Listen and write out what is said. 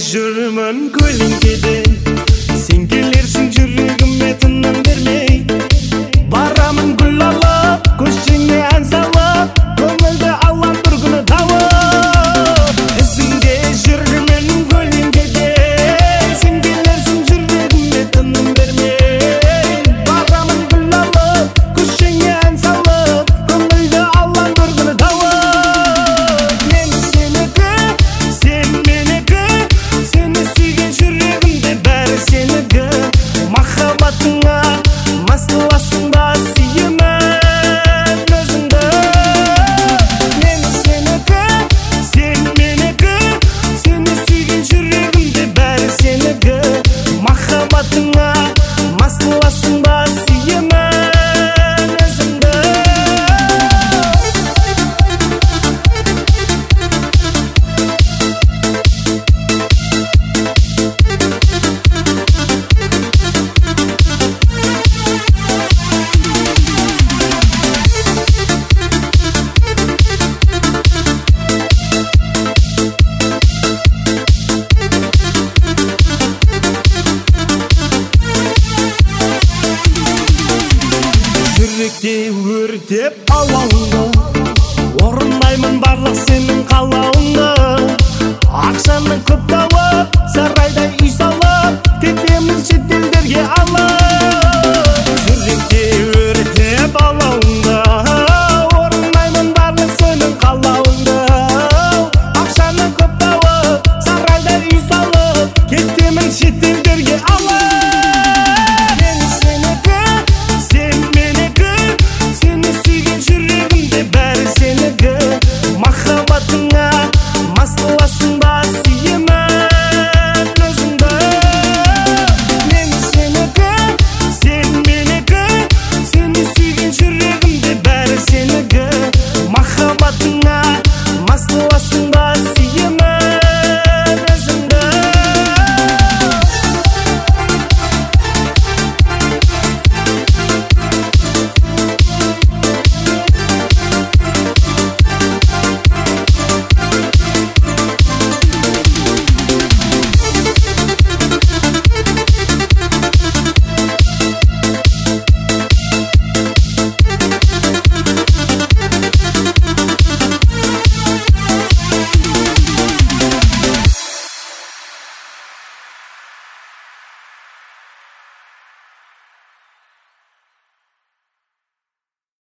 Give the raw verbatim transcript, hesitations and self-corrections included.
жүрмін көлеңкеде, сен келерсің жүрегіме тыным бермей. Барамын гүл алып, көшеңе ән салып, көңілді алам бір күні тауып. Ізіңде жүрмін көлеңкеде, сен келерсің жүрегіме тыным бермей. Барамын гүл алып, көшеңе ән салып, көңілді алам бір күні тауып. Мен сенікі, сен менікі, сені сүйген жүрегімде бәрі сенікі. Махаббатыңа масыласың ба сүйемін өзіңді. Мен сенікі, сен менікі, сені сүйген жүрегімде бәрі сенікі. Махаббатыңа масыласың ба сүйемін өзіңді. Жүректе өртеп алауыңды, орындаймын барлық сенің қалауыңды. Ақшаны көп